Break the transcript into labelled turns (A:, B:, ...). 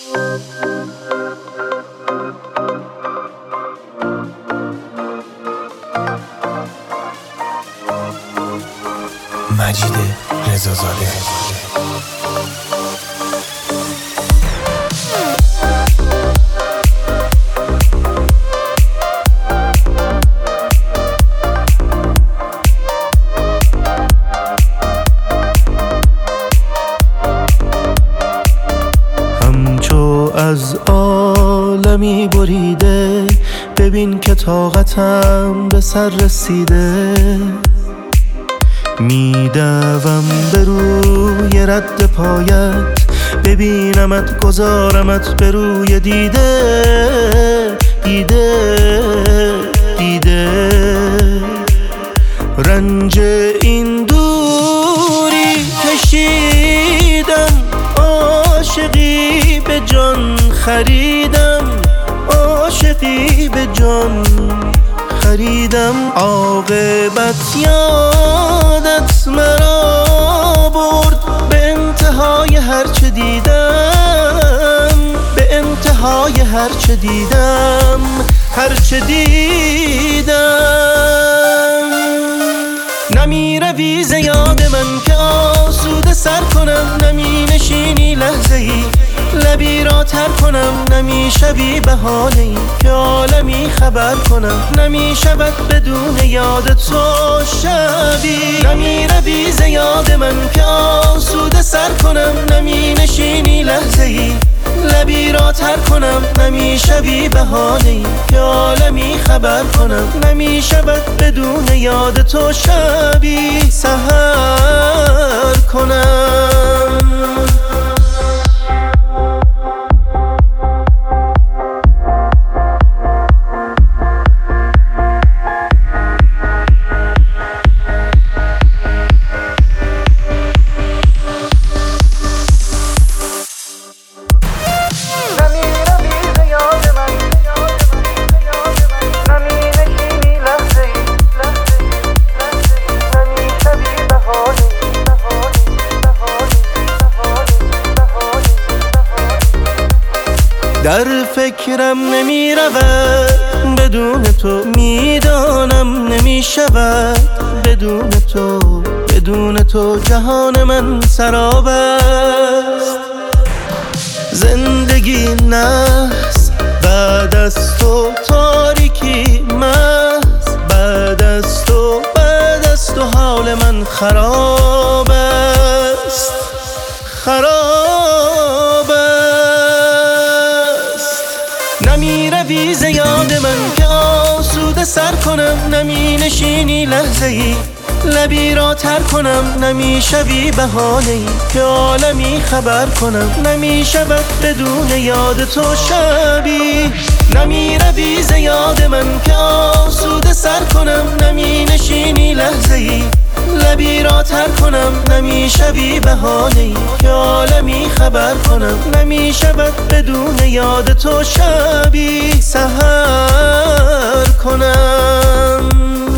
A: مجید رضازاده.
B: همچو از عالمی بریده، ببین که طاقتم به سر رسیده. میدوم به روی رد پایت، ببینمت گذارمت به روی دیده. رنج این دوری کشیدم، عاشقی به جان خریدم، عاشقی به جان خریدم. عاقبت یادت مرا برد، به انتهای هرچه دیدم، به انتهای هرچه دیدم، هرچه دیدم. نمی روی ز یاد من که آسوده سر کنم، نمی نشینی لحظه ای لبی را تر کنم، نمی شبی بهانه ای که عالمی خبر کنم. نمی شود بدون یاد تو شبی، نمی روی ز یاد من که آسوده سر کنم، نمی نشینی لحظه ای لبی را تر کنم، نمی شبی بهانه ای که عالمی خبر کنم. نمی شود بدون یاد تو شبی سحر کنم. در فکرم نمی رود بدون تو، میدانم نمی شود بدون تو. بدون تو جهان من سراب است، زندگی نحس بعد از تو، تاریکی محض بعد از تو. بعد از تو حال من خراب است، خراب است. نمی روی ز یاد من که آسوده سر کنم، نمی نشینی لحظه ای لبی را تر کنم، نمی شوی بهانه ای که عالمی خبر کنم. نمی شود بدون یاد تو شبی، نمی روی ز یاد من که آسوده سر کنم، نمی نشینی لحظه ای لبی را تر کنم، نمی شوی بهانه ای که عالمی خبر کنم. نمی شود بدون یاد تو شبی سحر کنم.